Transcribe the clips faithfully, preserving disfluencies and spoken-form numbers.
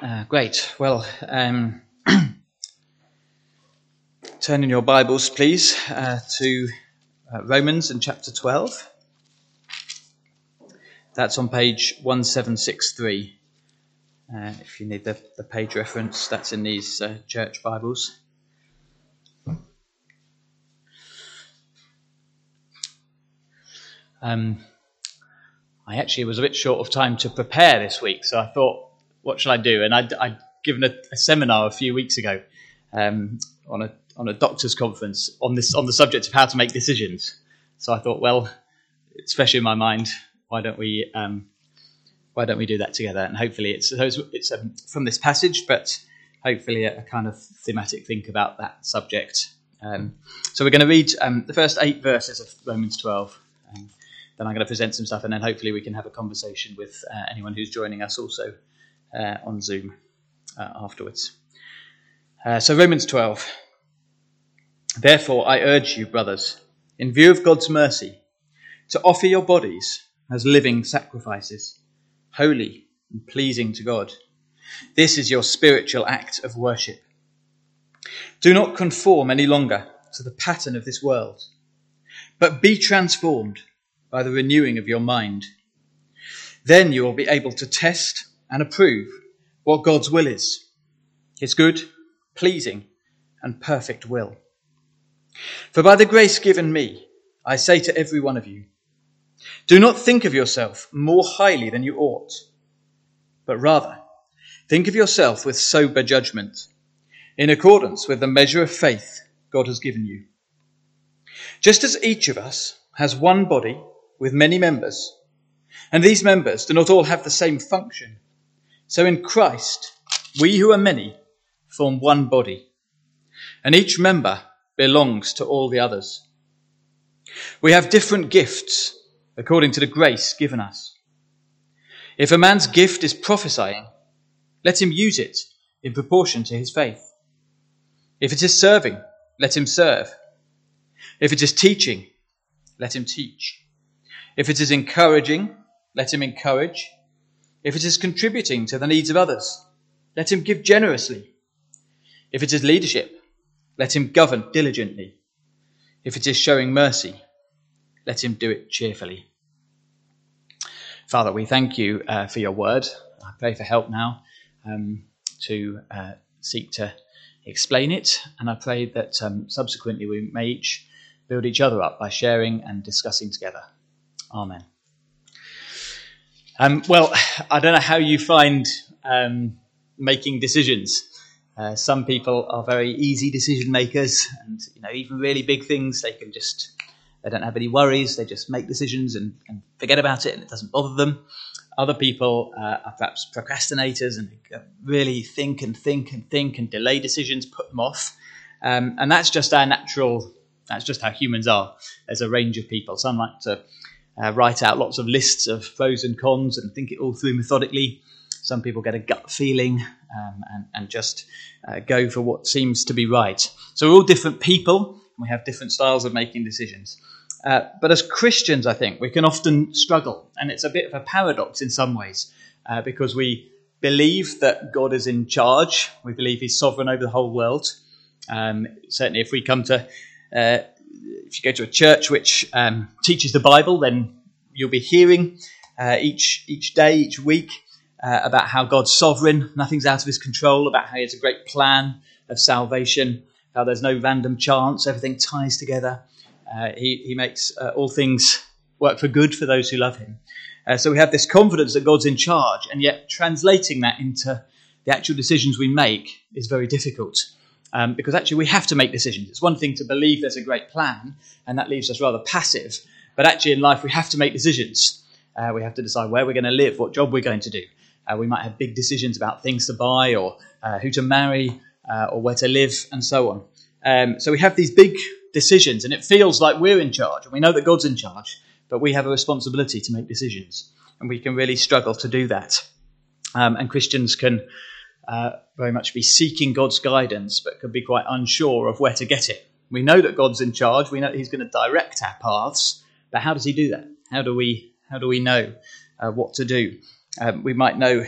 Uh, great. Well, um, turn in your Bibles, please, uh, to uh, Romans in chapter twelve. That's on page one seven six three. Uh, if you need the, the page reference, that's in these uh, church Bibles. Um, I actually was a bit short of time to prepare this week, so I thought, what shall I do? And I'd, I'd given a, a seminar a few weeks ago um, on a on a doctor's conference on this on the subject of how to make decisions. So I thought, well, it's fresh in my mind. Why don't we um, why don't we do that together? And hopefully, it's it's, it's um, from this passage, but hopefully a, a kind of thematic think about that subject. Um, so we're going to read um, the first eight verses of Romans twelve. Um, then I'm going to present some stuff, and then hopefully we can have a conversation with uh, anyone who's joining us also uh, on Zoom uh, afterwards. Uh, so Romans twelve. Therefore I urge you, brothers, in view of God's mercy, to offer your bodies as living sacrifices, holy and pleasing to God. This is your spiritual act of worship. Do not conform any longer to the pattern of this world, but be transformed by the renewing of your mind. Then you will be able to test and approve what God's will is, his good, pleasing, and perfect will. For by the grace given me, I say to every one of you, do not think of yourself more highly than you ought, but rather think of yourself with sober judgment, in accordance with the measure of faith God has given you. Just as each of us has one body with many members, and these members do not all have the same function, so in Christ, we who are many form one body, and each member belongs to all the others. We have different gifts according to the grace given us. If a man's gift is prophesying, let him use it in proportion to his faith. If it is serving, let him serve. If it is teaching, let him teach. If it is encouraging, let him encourage. If it is contributing to the needs of others, let him give generously. If it is leadership, let him govern diligently. If it is showing mercy, let him do it cheerfully. Father, we thank you uh, for your word. I pray for help now um, to uh, seek to explain it. And I pray that um, subsequently we may each build each other up by sharing and discussing together. Amen. Um, well, I don't know how you find um, making decisions. Uh, some people are very easy decision makers, and you know, even really big things, they can just, they don't have any worries, they just make decisions and, and forget about it, and it doesn't bother them. Other people uh, are perhaps procrastinators and really think and think and think and delay decisions, put them off. Um, and that's just our natural, that's just how humans are. There's a range of people. Some like to uh, write out lots of lists of pros and cons and think it all through methodically. Some people get a gut feeling um, and, and just uh, go for what seems to be right. So we're all different people, and we have different styles of making decisions. Uh, but as Christians, I think, we can often struggle. And it's a bit of a paradox in some ways, uh, because we believe that God is in charge. We believe he's sovereign over the whole world. Um, certainly if we come to, uh, if you go to a church which um, teaches the Bible, then you'll be hearing uh, each each day, each week, Uh, about how God's sovereign, nothing's out of his control, about how he has a great plan of salvation, how there's no random chance, everything ties together. Uh, he, he makes uh, all things work for good for those who love him. Uh, so we have this confidence that God's in charge, and yet translating that into the actual decisions we make is very difficult, um, because actually we have to make decisions. It's one thing to believe there's a great plan, and that leaves us rather passive, but actually in life we have to make decisions. Uh, we have to decide where we're going to live, what job we're going to do. Uh, we might have big decisions about things to buy or uh, who to marry uh, or where to live and so on. Um, so we have these big decisions, and it feels like we're in charge, and we know that God's in charge, but we have a responsibility to make decisions, and we can really struggle to do that. Um, and Christians can uh, very much be seeking God's guidance, but can be quite unsure of where to get it. We know that God's in charge. We know that he's going to direct our paths, but how does he do that? How do we, how do we know uh, what to do? Um, we might know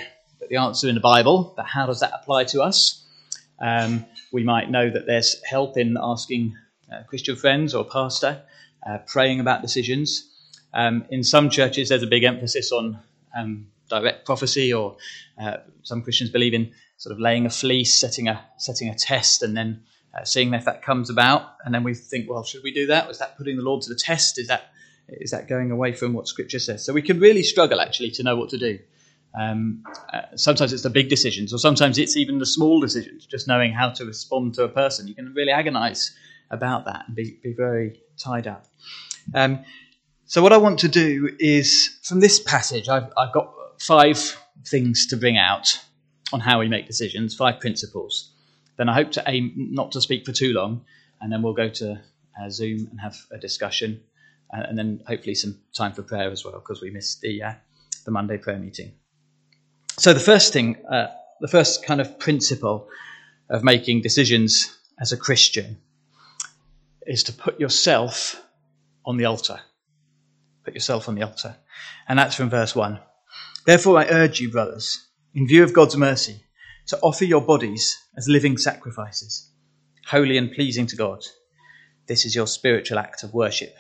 put the answer in the Bible, but how does that apply to us? Um, we might know that there's help in asking uh, Christian friends or pastor, uh, praying about decisions. Um, in some churches, there's a big emphasis on um, direct prophecy, or uh, some Christians believe in sort of laying a fleece, setting a setting a test, and then uh, seeing if that comes about. And then we think, well, should we do that? Was that putting the Lord to the test? Is that is that going away from what Scripture says? So we can really struggle, actually, to know what to do. Um, uh, sometimes it's the big decisions, or sometimes it's even the small decisions, just knowing how to respond to a person. You can really agonize about that and be, be very tied up. Um, so what I want to do is, from this passage, I've, I've got five things to bring out on how we make decisions, five principles. Then I hope to aim not to speak for too long, and then we'll go to uh, Zoom and have a discussion, uh, and then hopefully some time for prayer as well, because we missed the uh, the Monday prayer meeting. So the first thing, uh, the first kind of principle of making decisions as a Christian is to put yourself on the altar. Put yourself on the altar. And that's from verse one. Therefore I urge you, brothers, in view of God's mercy, to offer your bodies as living sacrifices, holy and pleasing to God. This is your spiritual act of worship.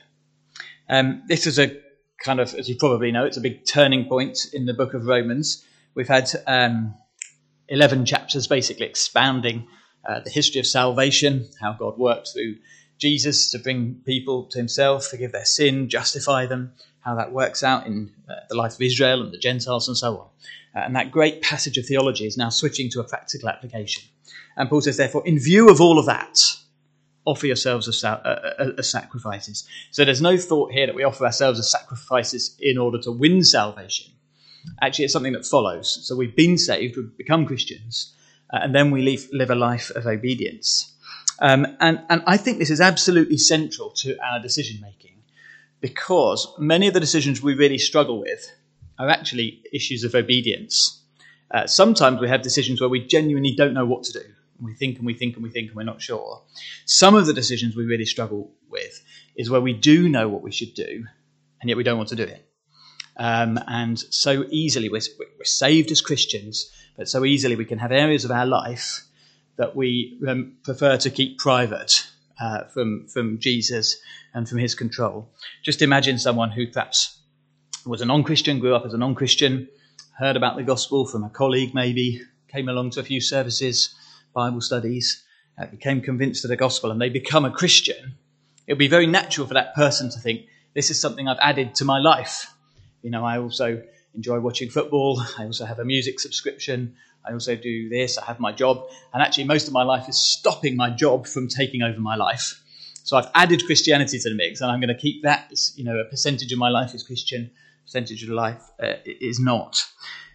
Um, this is a kind of, as you probably know, it's a big turning point in the book of Romans. We've had um, eleven chapters basically expounding uh, the history of salvation, how God worked through Jesus to bring people to himself, forgive their sin, justify them, how that works out in uh, the life of Israel and the Gentiles and so on. Uh, and that great passage of theology is now switching to a practical application. And Paul says, therefore, in view of all of that, offer yourselves as, uh, as sacrifices. So there's no thought here that we offer ourselves as sacrifices in order to win salvation. Actually, it's something that follows. So we've been saved, we've become Christians, uh, and then we live, live a life of obedience. Um, and, and I think this is absolutely central to our decision-making, because many of the decisions we really struggle with are actually issues of obedience. Uh, sometimes we have decisions where we genuinely don't know what to do. We think and we think and we think and we're not sure. Some of the decisions we really struggle with is where we do know what we should do, and yet we don't want to do it. Um, and so easily, we're, we're saved as Christians, but so easily we can have areas of our life that we um, prefer to keep private uh, from, from Jesus and from his control. Just imagine someone who perhaps was a non-Christian, grew up as a non-Christian, heard about the gospel from a colleague maybe, came along to a few services, Bible studies, uh, became convinced of the gospel, and they become a Christian. It would be very natural for that person to think, this is something I've added to my life. You know, I also enjoy watching football. I also have a music subscription. I also do this. I have my job. And actually, most of my life is stopping my job from taking over my life. So I've added Christianity to the mix, and I'm going to keep that. You know, a percentage of my life is Christian, percentage of life uh, is not.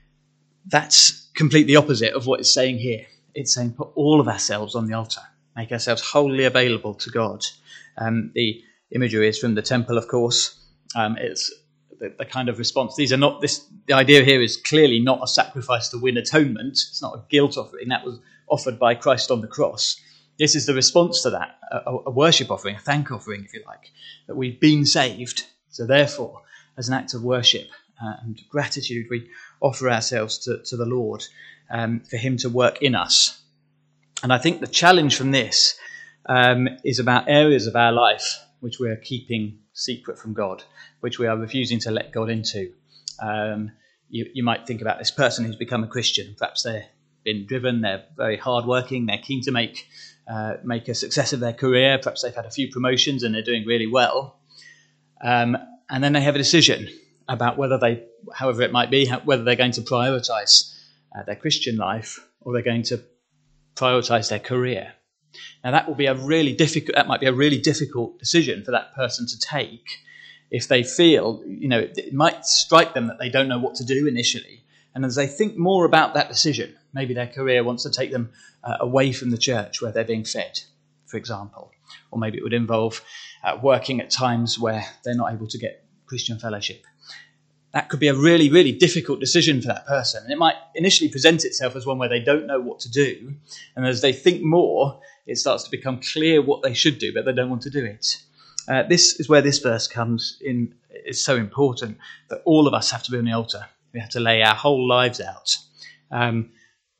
That's completely opposite of what it's saying here. It's saying put all of ourselves on the altar, make ourselves wholly available to God. Um, the imagery is from the temple, of course. Um, it's the, the kind of response. These are not this. The idea here is clearly not a sacrifice to win atonement. It's not a guilt offering that was offered by Christ on the cross. This is the response to that, a, a worship offering, a thank offering, if you like, that we've been saved. So therefore, as an act of worship uh, and gratitude, we offer ourselves to, to the Lord um, for him to work in us. And I think the challenge from this um, is about areas of our life which we are keeping secret from God, which we are refusing to let God into. Um, you, you might think about this person who's become a Christian. Perhaps they've been driven, they're very hardworking, they're keen to make uh, make a success of their career. Perhaps they've had a few promotions and they're doing really well. Um, and then they have a decision about whether they, however it might be, whether they're going to prioritise uh, their Christian life or they're going to prioritise their career. Now that will be a really difficult. That might be a really difficult decision for that person to take if they feel, you know, it might strike them that they don't know what to do initially, and as they think more about that decision, maybe their career wants to take them uh, away from the church where they're being fed, for example, or maybe it would involve uh, working at times where they're not able to get Christian fellowship. That could be a really, really difficult decision for that person. And it might initially present itself as one where they don't know what to do. And as they think more, it starts to become clear what they should do, but they don't want to do it. Uh, this is where this verse comes in. It's so important that all of us have to be on the altar. We have to lay our whole lives out Um,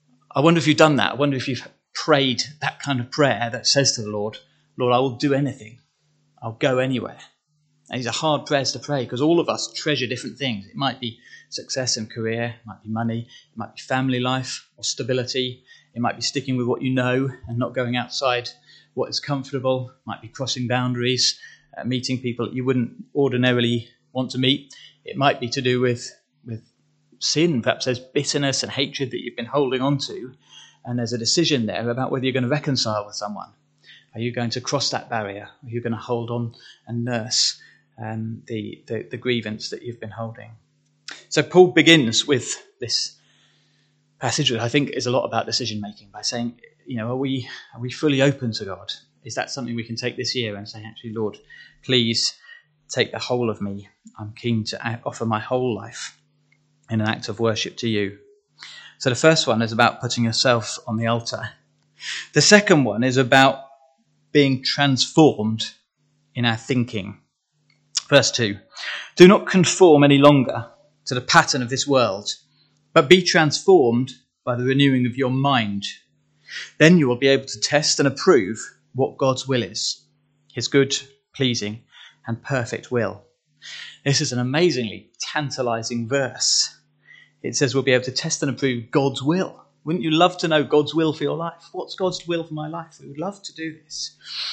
I wonder if you've done that. I wonder if you've prayed that kind of prayer that says to the Lord, Lord, I will do anything. I'll go anywhere. And these are hard prayers to pray because all of us treasure different things. It might be success and career, it might be money, it might be family life or stability. It might be sticking with what you know and not going outside what is comfortable. It might be crossing boundaries, uh, meeting people that you wouldn't ordinarily want to meet. It might be to do with, with sin. Perhaps there's bitterness and hatred that you've been holding on to, and there's a decision there about whether you're going to reconcile with someone. Are you going to cross that barrier? Are you going to hold on and nurse um, the, the, the grievance that you've been holding? So Paul begins with this passage that I think is a lot about decision making by saying, you know, are we are we fully open to God? Is that something we can take this year and say, actually, Lord, please take the whole of me. I'm keen to offer my whole life in an act of worship to you. So the first one is about putting yourself on the altar. The second one is about being transformed in our thinking. Verse two, do not conform any longer to the pattern of this world, but be transformed by the renewing of your mind. Then you will be able to test and approve what God's will is, his good, pleasing, and perfect will. This is an amazingly tantalizing verse. It says we'll be able to test and approve God's will. Wouldn't you love to know God's will for your life? What's God's will for my life? We would love to do this.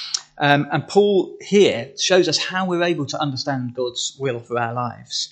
Um, and Paul here shows us how we're able to understand God's will for our lives.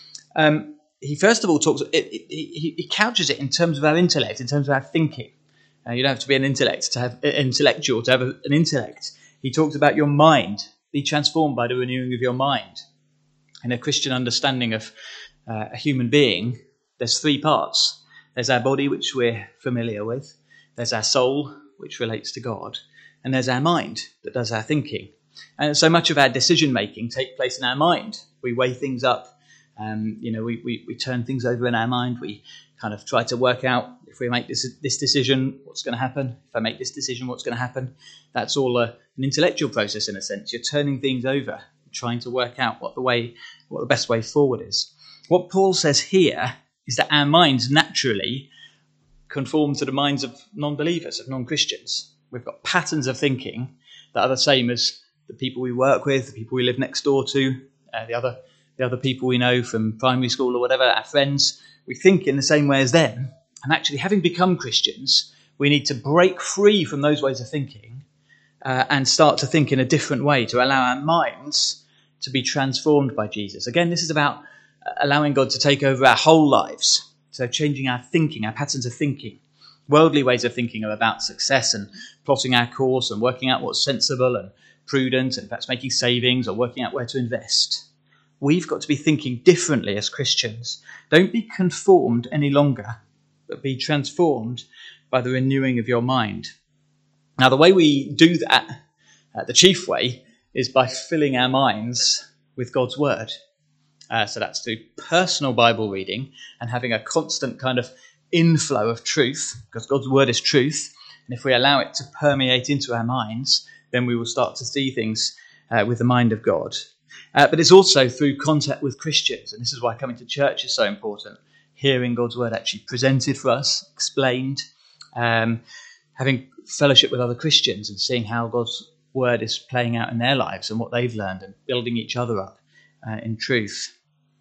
Um, he first of all talks, it, it, he, he couches it in terms of our intellect, in terms of our thinking. Uh, you don't have to be an intellect to have uh, intellectual to have a, an intellect. He talks about your mind. Be transformed by the renewing of your mind. In a Christian understanding of uh, a human being, there's three parts. There's our body, which we're familiar with. There's our soul, which relates to God. And there's our mind that does our thinking. And so much of our decision-making takes place in our mind. We weigh things up. Um, you know, we, we, we turn things over in our mind. We kind of try to work out, if we make this, this decision, what's going to happen? If I make this decision, what's going to happen? That's all a, an intellectual process in a sense. You're turning things over, trying to work out what the way, what the best way forward is. What Paul says here is that our minds naturally conform to the minds of non-believers, of non-Christians. We've got patterns of thinking that are the same as the people we work with, the people we live next door to, uh, the other the other people we know from primary school or whatever, our friends. We think in the same way as them. And actually, having become Christians, we need to break free from those ways of thinking uh, and start to think in a different way to allow our minds to be transformed by Jesus. Again, this is about allowing God to take over our whole lives. So changing our thinking, our patterns of thinking. Worldly ways of thinking are about success and plotting our course and working out what's sensible and prudent and perhaps making savings or working out where to invest. We've got to be thinking differently as Christians. Don't be conformed any longer, but be transformed by the renewing of your mind. Now, the way we do that, uh, the chief way, is by filling our minds with God's word. Uh, so that's through personal Bible reading and having a constant kind of inflow of truth, because God's word is truth. And if we allow it to permeate into our minds, then we will start to see things uh, with the mind of God. Uh, but it's also through contact with Christians. And this is why coming to church is so important. Hearing God's word actually presented for us, explained, um, having fellowship with other Christians and seeing how God's word is playing out in their lives and what they've learned and building each other up uh, in truth.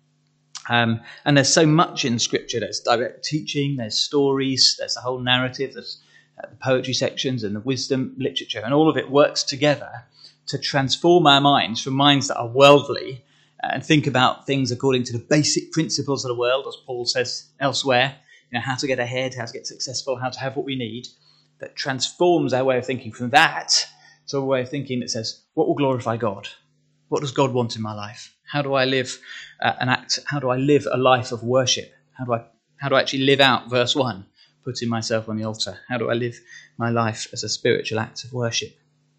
Um, and there's so much in Scripture. There's direct teaching, there's stories, there's the whole narrative, there's uh, the poetry sections and the wisdom literature, and all of it works together to transform our minds from minds that are worldly uh, and think about things according to the basic principles of the world, as Paul says elsewhere, you know, how to get ahead, how to get successful, how to have what we need, that transforms our way of thinking from that to a way of thinking that says, what will glorify God? What does God want in my life? How do I live uh, an act? How do I live a life of worship? How do I how do I actually live out verse one, putting myself on the altar? How do I live my life as a spiritual act of worship?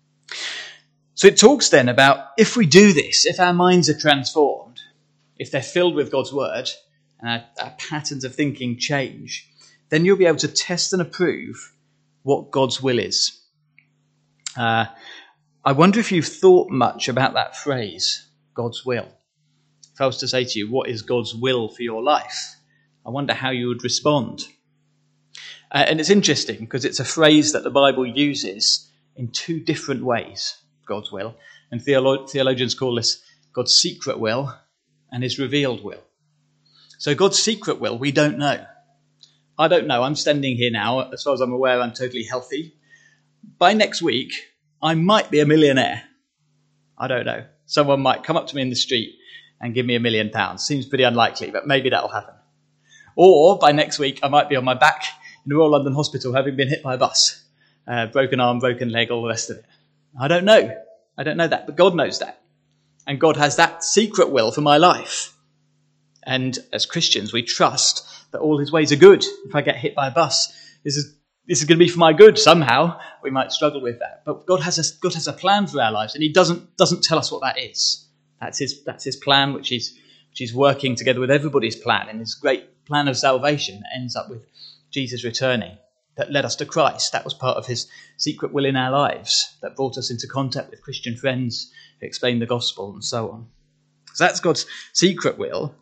So it talks then about if we do this, if our minds are transformed, if they're filled with God's word, and our, our patterns of thinking change, then you'll be able to test and approve what God's will is. Uh, I wonder if you've thought much about that phrase, God's will. If I was to say to you, what is God's will for your life? I wonder how you would respond. Uh, and it's interesting because it's a phrase that the Bible uses in two different ways, God's will. And theolo- theologians call this God's secret will and his revealed will. So God's secret will, we don't know. I don't know. I'm standing here now. As far as I'm aware, I'm totally healthy. By next week, I might be a millionaire. I don't know. Someone might come up to me in the street and give me a million pounds. Seems pretty unlikely, but maybe that'll happen. Or by next week, I might be on my back in the Royal London Hospital having been hit by a bus. Uh, broken arm, broken leg, all the rest of it. I don't know. I don't know that, but God knows that. And God has that secret will for my life. And as Christians, we trust that all his ways are good. If I get hit by a bus, this is this is going to be for my good somehow. We might struggle with that. But God has a, God has a plan for our lives, and he doesn't doesn't tell us what that is. That's his that's his plan, which he's, which he's working together with everybody's plan, and his great plan of salvation that ends up with Jesus returning, that led us to Christ. That was part of his secret will in our lives, that brought us into contact with Christian friends who explained the gospel and so on. So that's God's secret will.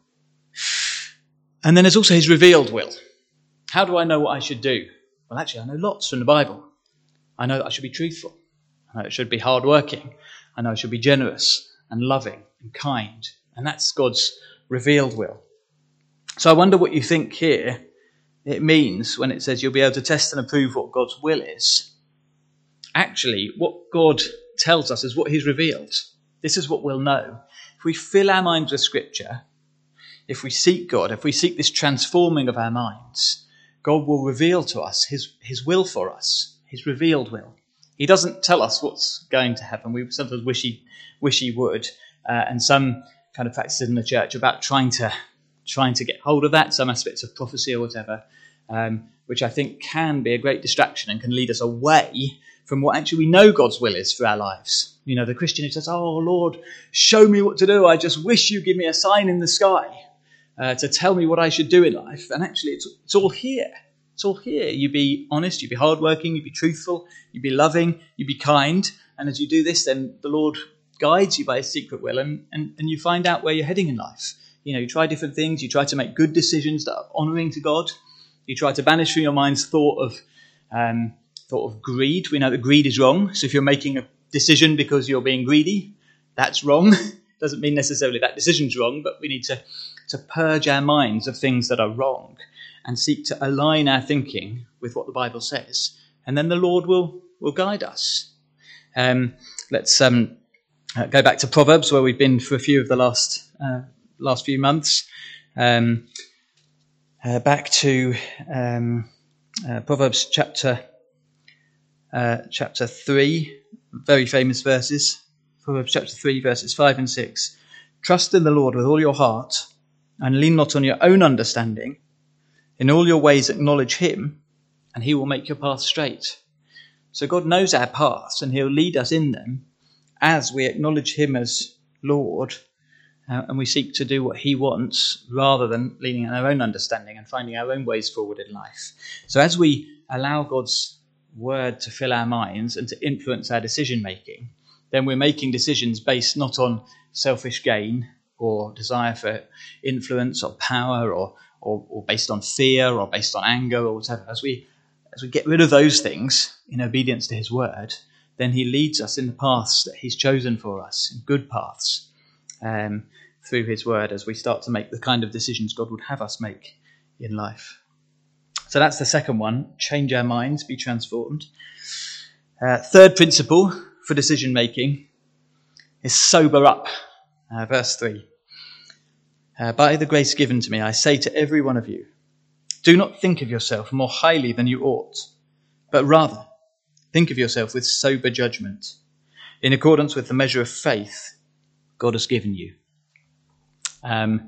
And then there's also his revealed will. How do I know what I should do? Well, actually, I know lots from the Bible. I know that I should be truthful. I know I should be hardworking. I know I should be generous and loving and kind. And that's God's revealed will. So I wonder what you think here it means when it says you'll be able to test and approve what God's will is. Actually, what God tells us is what he's revealed. This is what we'll know. If we fill our minds with Scripture, if we seek God, if we seek this transforming of our minds, God will reveal to us his, his will for us, his revealed will. He doesn't tell us what's going to happen. We sometimes wish he, wish he would. Uh, and some kind of practices in the church about trying to trying to get hold of that, some aspects of prophecy or whatever, um, which I think can be a great distraction and can lead us away from what actually we know God's will is for our lives. You know, the Christian who says, oh, Lord, show me what to do. I just wish you give me a sign in the sky uh, to tell me what I should do in life. And actually, it's, it's all here. It's all here. You be honest, you be hardworking, you be truthful, you be loving, you be kind. And as you do this, then the Lord guides you by his secret will, and, and, and you find out where you're heading in life. You know, you try different things. You try to make good decisions that are honouring to God. You try to banish from your mind's thought of um, thought of greed. We know that greed is wrong. So if you're making a decision because you're being greedy, that's wrong. Doesn't mean necessarily that decision's wrong, but we need to, to purge our minds of things that are wrong and seek to align our thinking with what the Bible says. And then the Lord will, will guide us. Um, let's um, uh, go back to Proverbs, where we've been for a few of the last uh, last few months. Um, uh, back to um, uh, Proverbs chapter uh, chapter three, very famous verses. Proverbs chapter three, verses five and six. Trust in the Lord with all your heart, and lean not on your own understanding. In all your ways acknowledge him, and he will make your path straight. So God knows our paths, and he'll lead us in them as we acknowledge him as Lord, uh, and we seek to do what he wants rather than leaning on our own understanding and finding our own ways forward in life. So as we allow God's word to fill our minds and to influence our decision making, then we're making decisions based not on selfish gain or desire for influence or power, or, or, or based on fear or based on anger or whatever. As we As we get rid of those things in obedience to his word, then he leads us in the paths that he's chosen for us, in good paths, um, through his word, as we start to make the kind of decisions God would have us make in life. So that's the second one, change our minds, be transformed. Uh, third principle for decision making is sober up. Uh, verse three. Uh, By the grace given to me, I say to every one of you, do not think of yourself more highly than you ought, but rather think of yourself with sober judgment, in accordance with the measure of faith God has given you. Um,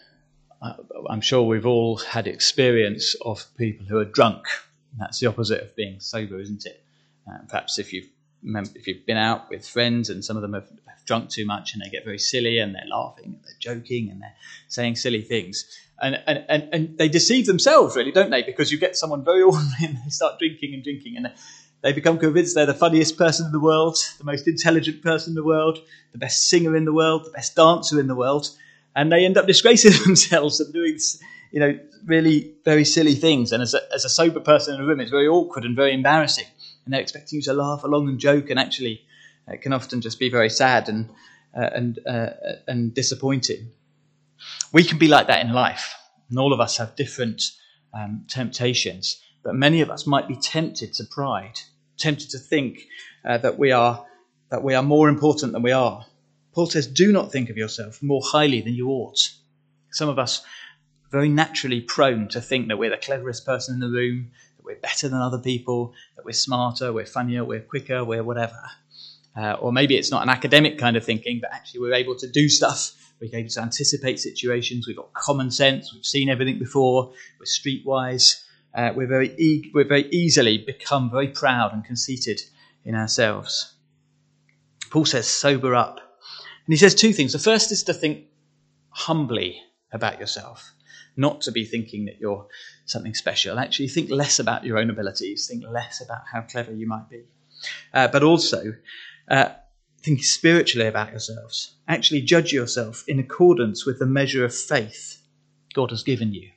I'm sure we've all had experience of people who are drunk. That's the opposite of being sober, isn't it? Uh, perhaps if you've if you've been out with friends and some of them have, have drunk too much and they get very silly and they're laughing and they're joking and they're saying silly things. And, and, and, and they deceive themselves, really, don't they? Because you get someone very ordinary and they start drinking and drinking and they become convinced they're the funniest person in the world, the most intelligent person in the world, the best singer in the world, the best dancer in the world. And they end up disgracing themselves and doing, you know, really very silly things. And as a, as a sober person in a room, it's very awkward and very embarrassing. And they're expecting you to laugh along and joke, and actually it can often just be very sad and uh, and uh, and disappointing. We can be like that in life, and all of us have different um, temptations. But many of us might be tempted to pride, tempted to think uh, that we are that we are more important than we are. Paul says, "Do not think of yourself more highly than you ought." Some of us are very naturally prone to think that we're the cleverest person in the room, that we're better than other people, that we're smarter, we're funnier, we're quicker, we're whatever. Uh, or maybe it's not an academic kind of thinking, but actually we're able to do stuff. We're able to anticipate situations. We've got common sense. We've seen everything before. We're streetwise. Uh, we're very e- we're very easily become very proud and conceited in ourselves. Paul says, sober up. And he says two things. The first is to think humbly about yourself, not to be thinking that you're something special. Actually, think less about your own abilities. Think less about how clever you might be. Uh, but also, uh, think spiritually about yourselves. Actually, judge yourself in accordance with the measure of faith God has given you.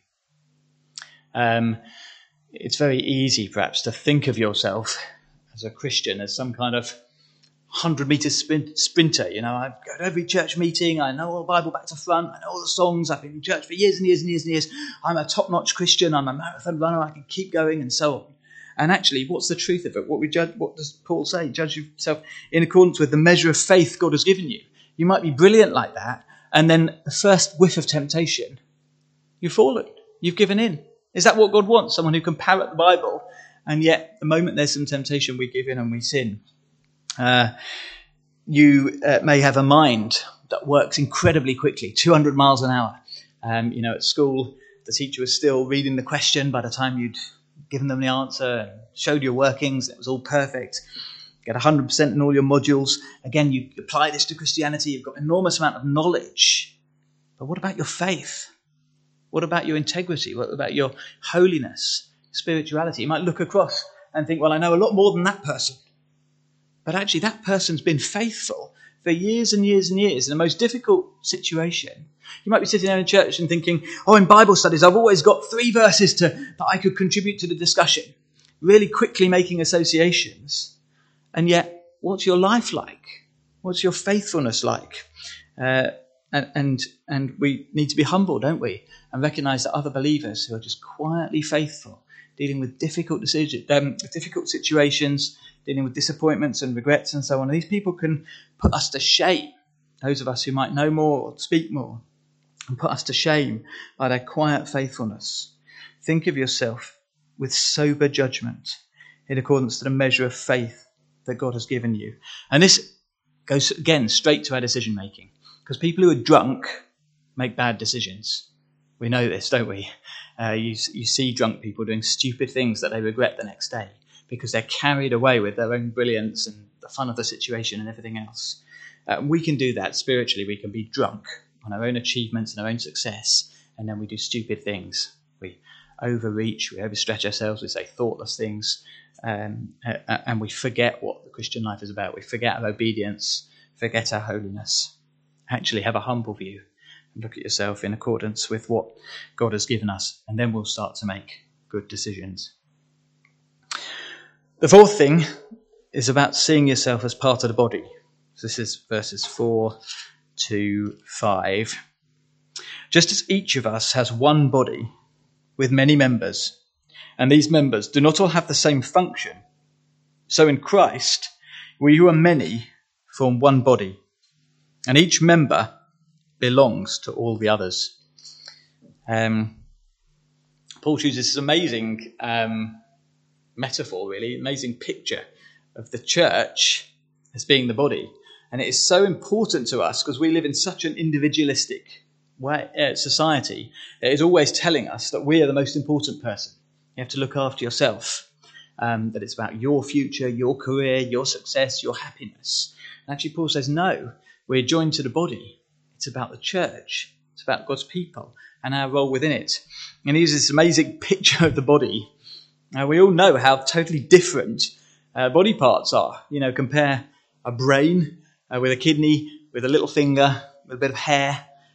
Um, it's very easy, perhaps, to think of yourself as a Christian as some kind of hundred-metre sprint, sprinter. You know, I go to every church meeting. I know all the Bible back to front. I know all the songs. I've been in church for years and years and years and years. I'm a top-notch Christian. I'm a marathon runner. I can keep going, and so on. And actually, what's the truth of it? What we judge? What does Paul say? Judge yourself in accordance with the measure of faith God has given you. You might be brilliant like that, and then the first whiff of temptation, you've fallen. You've given in. Is that what God wants? Someone who can parrot the Bible, and yet the moment there's some temptation, we give in and we sin. Uh, you uh, may have a mind that works incredibly quickly, two hundred miles an hour. Um, you know, at school, the teacher was still reading the question by the time you'd given them the answer and showed your workings. It was all perfect. Get one hundred percent in all your modules. Again, you apply this to Christianity. You've got an enormous amount of knowledge. But what about your faith? What about your integrity? What about your holiness, spirituality? You might look across and think, well, I know a lot more than that person. But actually, that person's been faithful for years and years and years in the most difficult situation. You might be sitting there in church and thinking, oh, in Bible studies, I've always got three verses to, that I could contribute to the discussion. Really quickly making associations. And yet, what's your life like? What's your faithfulness like? Uh, and, and, and we need to be humble, don't we? And recognise that other believers who are just quietly faithful, dealing with difficult decisions, um, difficult situations, dealing with disappointments and regrets and so on. And these people can put us to shame, those of us who might know more or speak more, and put us to shame by their quiet faithfulness. Think of yourself with sober judgment in accordance to the measure of faith that God has given you. And this goes, again, straight to our decision making. Because people who are drunk make bad decisions. We know this, don't we? Uh, you, you see drunk people doing stupid things that they regret the next day because they're carried away with their own brilliance and the fun of the situation and everything else. Uh, we can do that spiritually. We can be drunk on our own achievements and our own success, and then we do stupid things. We overreach, we overstretch ourselves, we say thoughtless things, um, and we forget what the Christian life is about. We forget our obedience, forget our holiness. Actually have a humble view and look at yourself in accordance with what God has given us, and then we'll start to make good decisions. The fourth thing is about seeing yourself as part of the body. So this is verses four to five. Just as each of us has one body with many members, and these members do not all have the same function, so in Christ, we who are many form one body, and each member belongs to all the others. Um, Paul chooses this amazing um, metaphor, really, amazing picture of the church as being the body. And it is so important to us because we live in such an individualistic way, uh, society. It is always telling us that we are the most important person. You have to look after yourself, um, that it's about your future, your career, your success, your happiness. And actually Paul says, no, we're joined to the body. It's about the church. It's about God's people and our role within it. And he uses this amazing picture of the body. Now, we all know how totally different uh, body parts are. You know, compare a brain uh, with a kidney, with a little finger, with a bit of hair,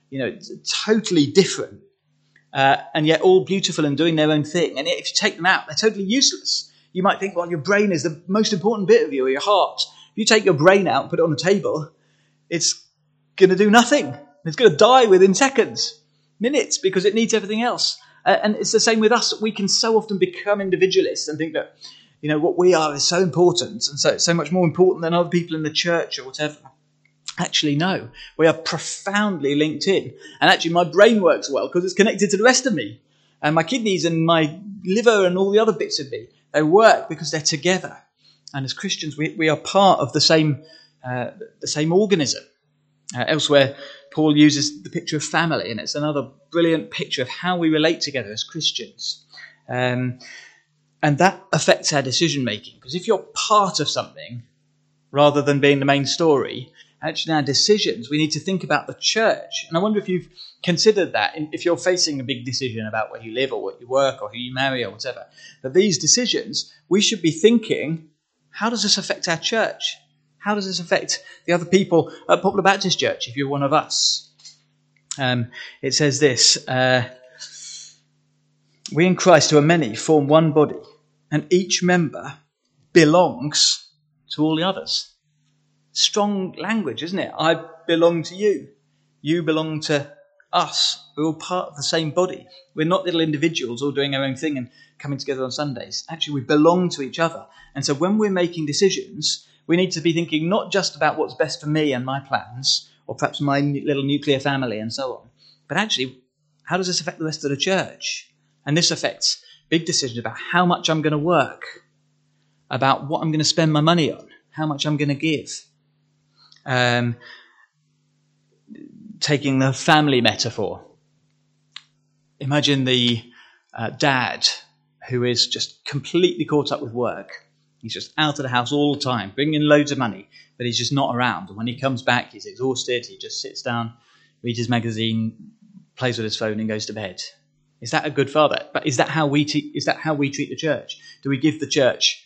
you know, totally different, uh, and yet all beautiful and doing their own thing. And if you take them out, they're totally useless. You might think, well, your brain is the most important bit of you, or your heart. If you take your brain out and put it on the table, it's going to do nothing. It's going to die within seconds, minutes, because it needs everything else. Uh, and it's the same with us. We can so often become individualists and think that, you know, what we are is so important and so so much more important than other people in the church or whatever. Actually, no. We are profoundly linked in. And actually, my brain works well because it's connected to the rest of me. And my kidneys and my liver and all the other bits of me, they work because they're together. And as Christians, we, we are part of the same uh, the same organism. Uh, elsewhere, Paul uses the picture of family, and it's another brilliant picture of how we relate together as Christians. Um, and that affects our decision-making. Because if you're part of something, rather than being the main story, actually our decisions, we need to think about the church. And I wonder if you've considered that, if you're facing a big decision about where you live or what you work or who you marry or whatever, that these decisions, we should be thinking, how does this affect our church? How does this affect the other people at Poplar Baptist Church if you're one of us? Um, it says this, uh, we in Christ who are many form one body, and each member belongs to all the others. Strong language, isn't it? I belong to you. You belong to us. We're all part of the same body. We're not little individuals all doing our own thing and coming together on Sundays. Actually, we belong to each other. And so when we're making decisions, we need to be thinking not just about what's best for me and my plans, or perhaps my little nuclear family and so on, but actually, how does this affect the rest of the church? And this affects big decisions about how much I'm going to work, about what I'm going to spend my money on, how much I'm going to give. Um, taking the family metaphor, imagine the uh, dad who is just completely caught up with work. He's just out of the house all the time, bringing in loads of money, but he's just not around. And when he comes back, he's exhausted. He just sits down, reads his magazine, plays with his phone, and goes to bed. Is that a good father? But is that how we te- is that how we treat the church? Do we give the church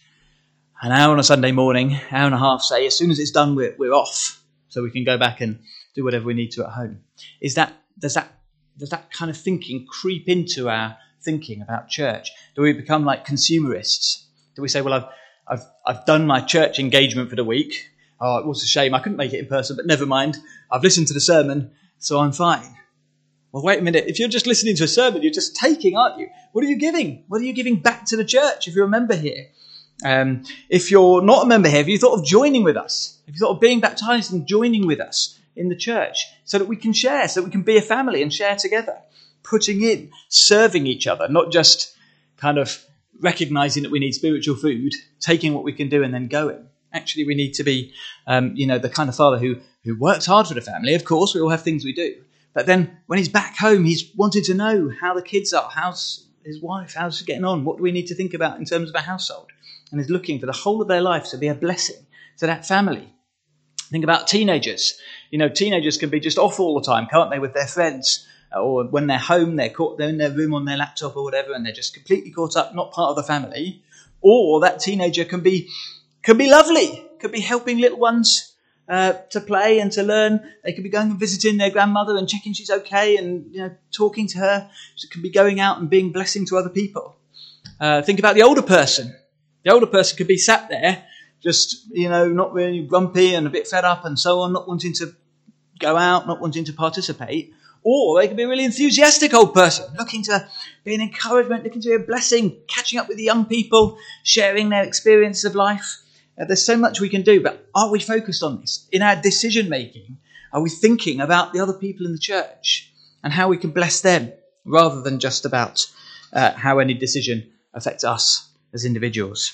an hour on a Sunday morning, hour and a half, say, as soon as it's done, we're, we're off, so we can go back and do whatever we need to at home? Is that does that does that kind of thinking creep into our thinking about church? Do we become like consumerists? Do we say, well, I've I've I've done my church engagement for the week. Oh, it was a shame I couldn't make it in person, but never mind. I've listened to the sermon, so I'm fine. Well, wait a minute. If you're just listening to a sermon, you're just taking, aren't you? What are you giving? What are you giving back to the church if you're a member here? Um, if you're not a member here, have you thought of joining with us? Have you thought of being baptized and joining with us in the church so that we can share, so that we can be a family and share together, putting in, serving each other, not just kind of recognizing that we need spiritual food, taking what we can do and then going. Actually, we need to be, um, you know, the kind of father who, who works hard for the family. Of course, we all have things we do. But then when he's back home, he's wanted to know how the kids are, how's his wife, how's she getting on, what do we need to think about in terms of a household? And he's looking for the whole of their life to be a blessing to that family. Think about teenagers. You know, teenagers can be just off all the time, can't they, with their friends? Or when they're home, they're caught, they're in their room on their laptop or whatever, and they're just completely caught up, not part of the family. Or that teenager can be can be lovely, could be helping little ones uh, to play and to learn. They could be going and visiting their grandmother and checking she's okay, and you know, talking to her. She could be going out and being a blessing to other people. Uh, think about the older person. The older person could be sat there, just you know, not really grumpy and a bit fed up and so on, not wanting to go out, not wanting to participate. Or they could be a really enthusiastic old person, looking to be an encouragement, looking to be a blessing, catching up with the young people, sharing their experience of life. Uh, there's so much we can do, but are we focused on this? In our decision-making, are we thinking about the other people in the church and how we can bless them, rather than just about uh, how any decision affects us as individuals?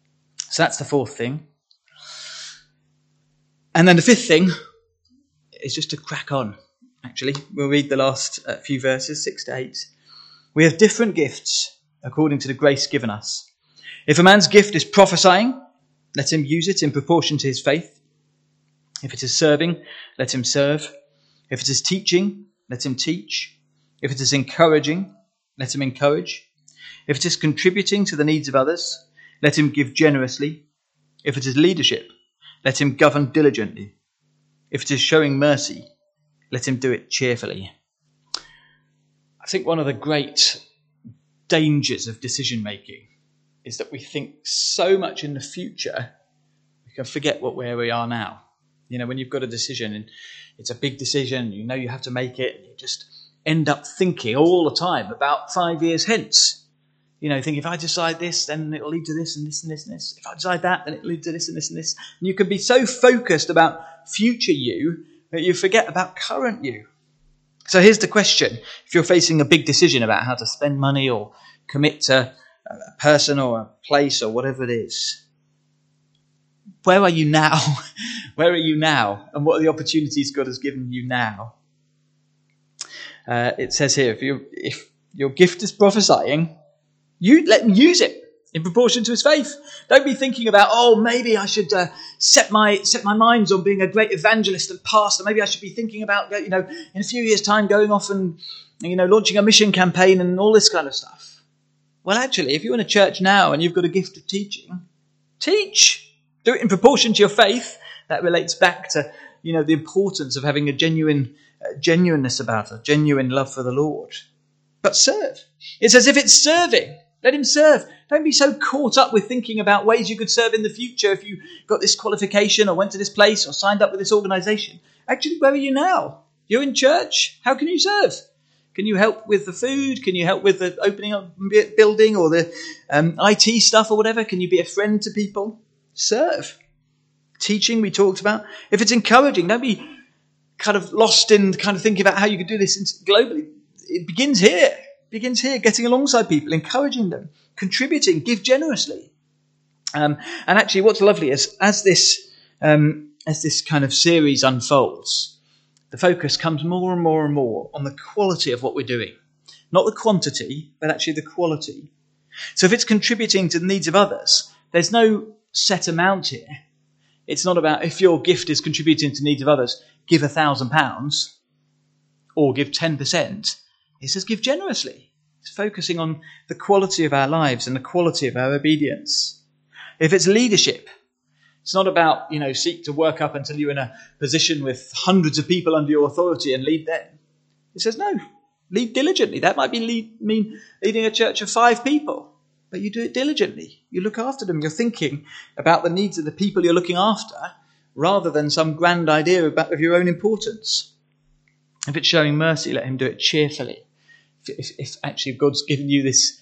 So that's the fourth thing. And then the fifth thing is just to crack on. Actually, we'll read the last uh, few verses, six to eight. We have different gifts according to the grace given us. If a man's gift is prophesying, let him use it in proportion to his faith. If it is serving, let him serve. If it is teaching, let him teach. If it is encouraging, let him encourage. If it is contributing to the needs of others, let him give generously. If it is leadership, let him govern diligently. If it is showing mercy, let him do it cheerfully. I think one of the great dangers of decision making is that we think so much in the future, we can forget what where we are now. You know, when you've got a decision and it's a big decision, you know you have to make it, and you just end up thinking all the time about five years hence. You know, think if I decide this, then it'll lead to this and this and this and this. If I decide that, then it'll lead to this and this and this. And you can be so focused about future you that you forget about current you. So here's the question. If you're facing a big decision about how to spend money or commit to a person or a place or whatever it is, where are you now? Where are you now? And what are the opportunities God has given you now? Uh, it says here, if, you, if your gift is prophesying, you let him use it in proportion to his faith. Don't be thinking about, oh, maybe I should uh, set my set my minds on being a great evangelist and pastor. Maybe I should be thinking about, you know, in a few years' time going off and, you know, launching a mission campaign and all this kind of stuff. Well, actually, if you're in a church now and you've got a gift of teaching, teach. Do it in proportion to your faith. That relates back to, you know, the importance of having a genuine uh, genuineness about it, genuine love for the Lord. But serve. It's as if it's serving. Let him serve. Don't be so caught up with thinking about ways you could serve in the future if you got this qualification or went to this place or signed up with this organisation. Actually, where are you now? You're in church. How can you serve? Can you help with the food? Can you help with the opening up building or the um, I T stuff or whatever? Can you be a friend to people? Serve. Teaching we talked about. If it's encouraging, don't be kind of lost in kind of thinking about how you could do this globally. It begins here. Begins here, getting alongside people, encouraging them, contributing, give generously. Um, and actually what's lovely is as this um, as this kind of series unfolds, the focus comes more and more and more on the quality of what we're doing. Not the quantity, but actually the quality. So if it's contributing to the needs of others, there's no set amount here. It's not about if your gift is contributing to the needs of others, give a thousand pounds or give ten percent. It says give generously. It's focusing on the quality of our lives and the quality of our obedience. If it's leadership, it's not about, you know, seek to work up until you're in a position with hundreds of people under your authority and lead them. It says no, lead diligently. That might be lead, mean leading a church of five people, but you do it diligently. You look after them. You're thinking about the needs of the people you're looking after rather than some grand idea about, of your own importance. If it's showing mercy, let him do it cheerfully. If, if actually God's given you this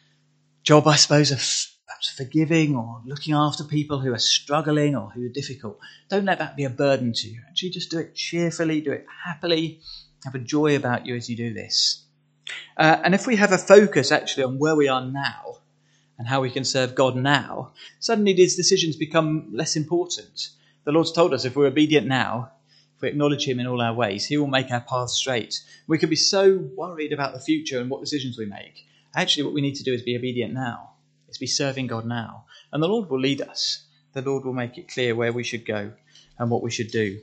job, I suppose, of perhaps forgiving or looking after people who are struggling or who are difficult, don't let that be a burden to you. Actually, just do it cheerfully, do it happily, have a joy about you as you do this. Uh, and if we have a focus actually on where we are now and how we can serve God now, suddenly these decisions become less important. The Lord's told us if we're obedient now, if we acknowledge him in all our ways, he will make our paths straight. We could be so worried about the future and what decisions we make. Actually, what we need to do is be obedient now. Is be serving God now. And the Lord will lead us. The Lord will make it clear where we should go and what we should do.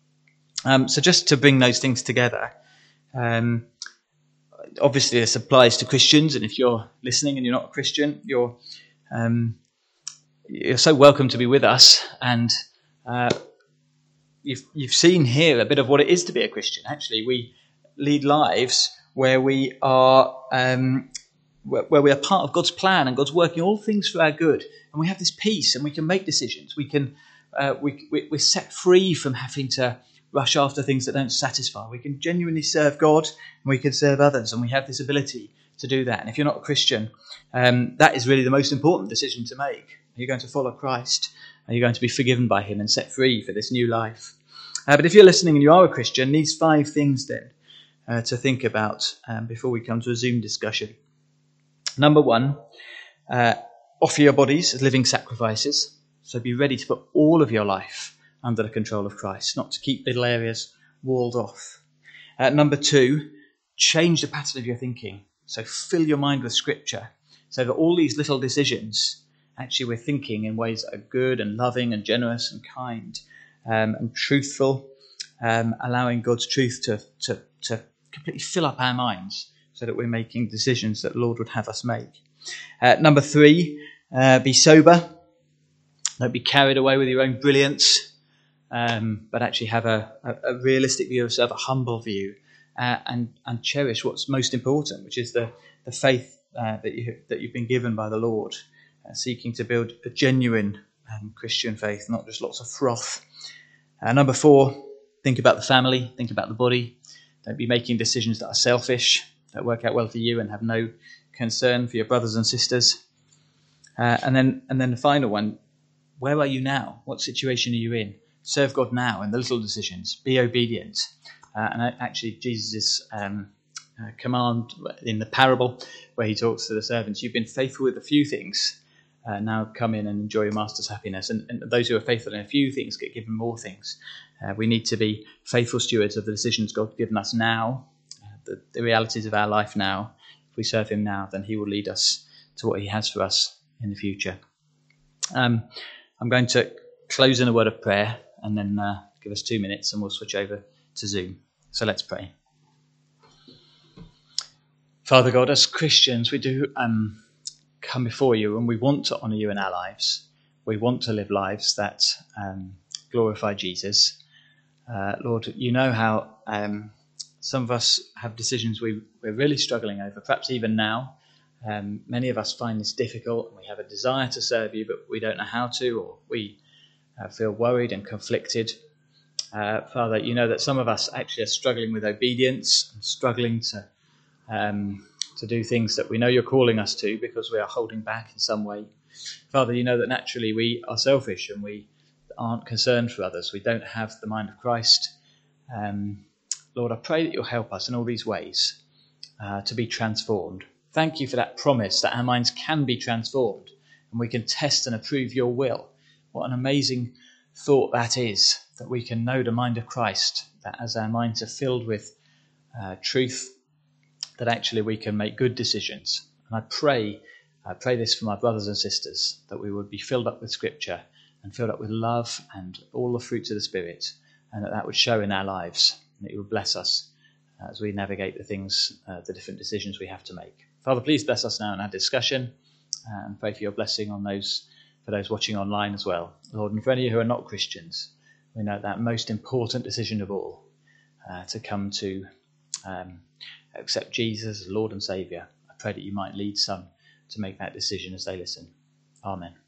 Um, so just to bring those things together, um, obviously this applies to Christians. And if you're listening and you're not a Christian, you're, um, you're so welcome to be with us. And uh You've, you've seen here a bit of what it is to be a Christian. Actually, we lead lives where we are um, where, where we are part of God's plan and God's working all things for our good. And we have this peace and we can make decisions. We can uh, we, we, we're set free from having to rush after things that don't satisfy. We can genuinely serve God and we can serve others. And we have this ability to do that. And if you're not a Christian, um, that is really the most important decision to make. Are you going to follow Christ? Are you going to be forgiven by him and set free for this new life? Uh, but if you're listening and you are a Christian, these five things then uh, to think about um, before we come to a Zoom discussion. Number one, uh, offer your bodies as living sacrifices. So be ready to put all of your life under the control of Christ, not to keep little areas walled off. Uh, number two, change the pattern of your thinking. So fill your mind with Scripture so that all these little decisions, actually we're thinking in ways that are good and loving and generous and kind um, and truthful, um, allowing God's truth to, to, to completely fill up our minds so that we're making decisions that the Lord would have us make. Uh, number three, uh, be sober. Don't be carried away with your own brilliance. um, but actually have a, a, a realistic view of yourself, a humble view, uh, and and cherish what's most important, which is the the faith uh, that you that you've been given by the Lord, uh, seeking to build a genuine um, Christian faith, not just lots of froth. Uh, number four, think about the family, think about the body. Don't be making decisions that are selfish, that work out well for you, and have no concern for your brothers and sisters. Uh, and then, and then the final one: where are you now? What situation are you in? Serve God now in the little decisions. Be obedient. Uh, and actually, Jesus' um, uh, command in the parable where he talks to the servants: "You've been faithful with a few things. Uh, now come in and enjoy your master's happiness." And, and those who are faithful in a few things get given more things. Uh, we need to be faithful stewards of the decisions God's given us now, uh, the, the realities of our life now. If we serve him now, then he will lead us to what he has for us in the future. Um, I'm going to close in a word of prayer and then uh, give us two minutes and we'll switch over to Zoom. So let's pray. Father God, as Christians, we do um, come before you and we want to honour you in our lives. We want to live lives that um, glorify Jesus. Uh, Lord, you know how um, some of us have decisions we, we're really struggling over, perhaps even now. Um, many of us find this difficult and we have a desire to serve you, but we don't know how to, or we uh, feel worried and conflicted. Uh, Father, you know that some of us actually are struggling with obedience and struggling to um, to do things that we know you're calling us to because we are holding back in some way. Father, you know that naturally we are selfish and we aren't concerned for others. We don't have the mind of Christ. Um, Lord, I pray that you'll help us in all these ways uh, to be transformed. Thank you for that promise that our minds can be transformed and we can test and approve your will. What an amazing thought that is, that we can know the mind of Christ, that as our minds are filled with uh, truth, that actually we can make good decisions. And I pray, I pray this for my brothers and sisters, that we would be filled up with Scripture and filled up with love and all the fruits of the Spirit, and that that would show in our lives, and that you would bless us as we navigate the things, uh, the different decisions we have to make. Father, please bless us now in our discussion, uh, and pray for your blessing on those, for those watching online as well. Lord, and for any who are not Christians, we know that most important decision of all, uh, to come to um, accept Jesus as Lord and Saviour. I pray that you might lead some to make that decision as they listen. Amen.